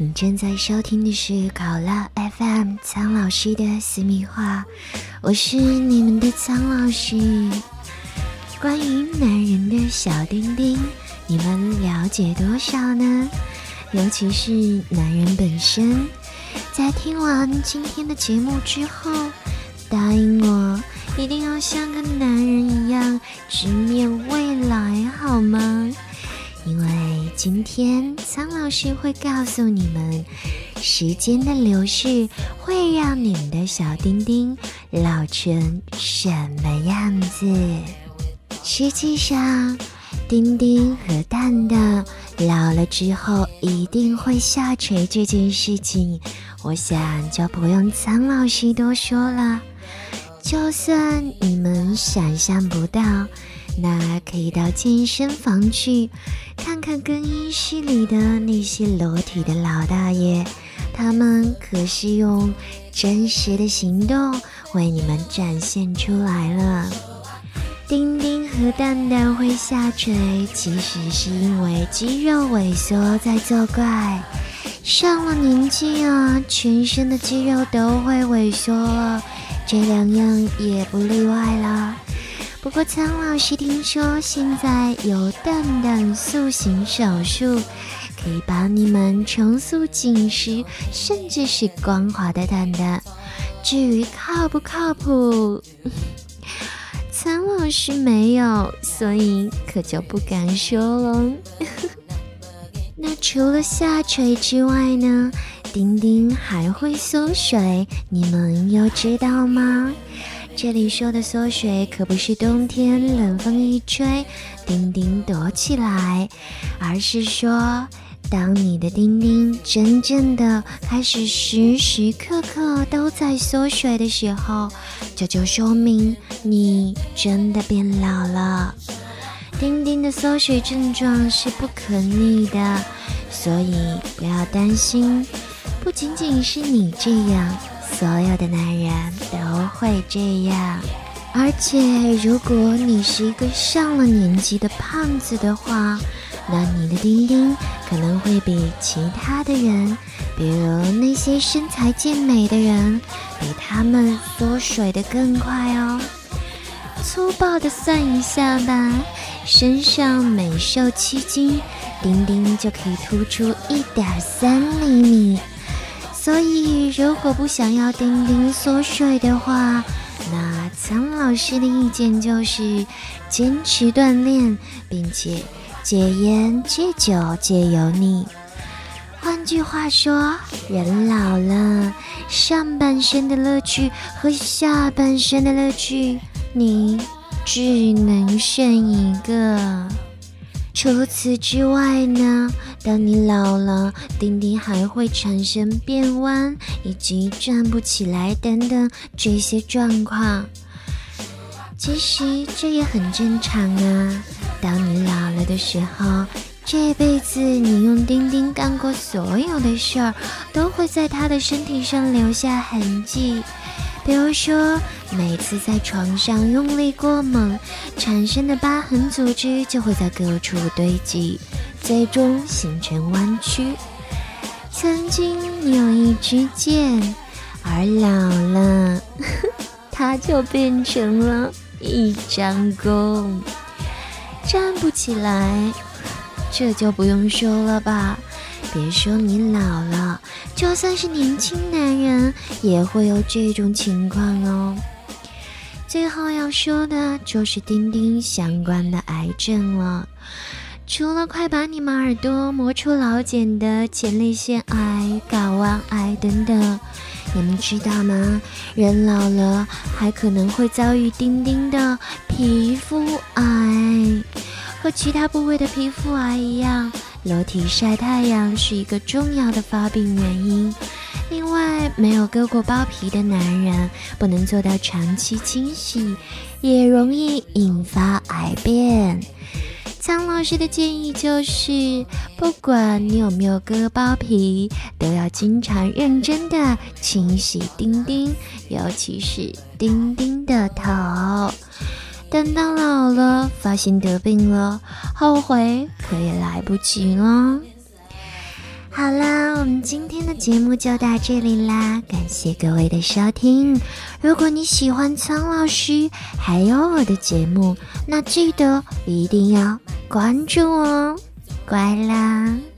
你正在收听的是考拉 FM 苍老师的私密话，我是你们的苍老师。关于男人的小丁丁，你们了解多少呢？尤其是男人本身，在听完今天的节目之后，答应我一定要像个男人一样直面未来，好吗？因为今天苍老师会告诉你们，时间的流逝会让你们的小丁丁老成什么样子。实际上，丁丁和蛋蛋老了之后一定会下垂这件事情，我想就不用苍老师多说了。就算你们想象不到，那可以到健身房去看看更衣室里的那些裸体的老大爷，他们可是用真实的行动为你们展现出来了。丁丁和蛋蛋会下垂，其实是因为肌肉萎缩在作怪。上了年纪啊，全身的肌肉都会萎缩了，这两样也不例外啦。不过苍老师听说现在有蛋蛋塑形手术，可以帮你们重塑紧实甚至是光滑的蛋蛋。至于靠不靠谱，苍老师没有，所以可就不敢说了。那除了下垂之外呢，丁丁还会缩水，你们有知道吗？这里说的缩水可不是冬天冷风一吹丁丁躲起来，而是说当你的丁丁真正的开始时时刻刻都在缩水的时候，这就说明你真的变老了。丁丁的缩水症状是不可逆的，所以不要担心，不仅仅是你这样，所有的男人都会这样。而且如果你是一个上了年纪的胖子的话，那你的丁丁可能会比其他的人，比如那些身材健美的人，比他们缩水的更快哦。粗暴的算一下吧，身上每瘦7斤，丁丁就可以突出1.3厘米。所以如果不想要丁丁缩水的话，那苍老师的意见就是坚持锻炼，并且戒烟戒酒戒油腻。换句话说，人老了，上半身的乐趣和下半身的乐趣你只能选一个。除此之外呢，当你老了，丁丁还会产生变弯以及站不起来等等这些状况。其实这也很正常啊，当你老了的时候，这辈子你用丁丁干过所有的事儿，都会在他的身体上留下痕迹。比如说，每次在床上用力过猛，产生的疤痕组织就会在各处堆积，最终形成弯曲。曾经你有一支箭，而老了，它就变成了一张弓，站不起来，这就不用说了吧。别说你老了，就算是年轻男人也会有这种情况哦。最后要说的就是丁丁相关的癌症了。除了快把你们耳朵磨出老茧的前列腺癌、睾丸癌等等，你们知道吗？人老了还可能会遭遇丁丁的皮肤癌。和其他部位的皮肤癌一样，裸体晒太阳是一个重要的发病原因。另外，没有割过包皮的男人不能做到长期清洗，也容易引发癌变。苍老师的建议就是，不管你有没有割包皮，都要经常认真的清洗丁丁，尤其是丁丁的头。等到老了，发现得病了，后悔可也来不及了。 好啦，我们今天的节目就到这里啦，感谢各位的收听。如果你喜欢苍老师还有我的节目，那记得一定要关注哦，乖啦。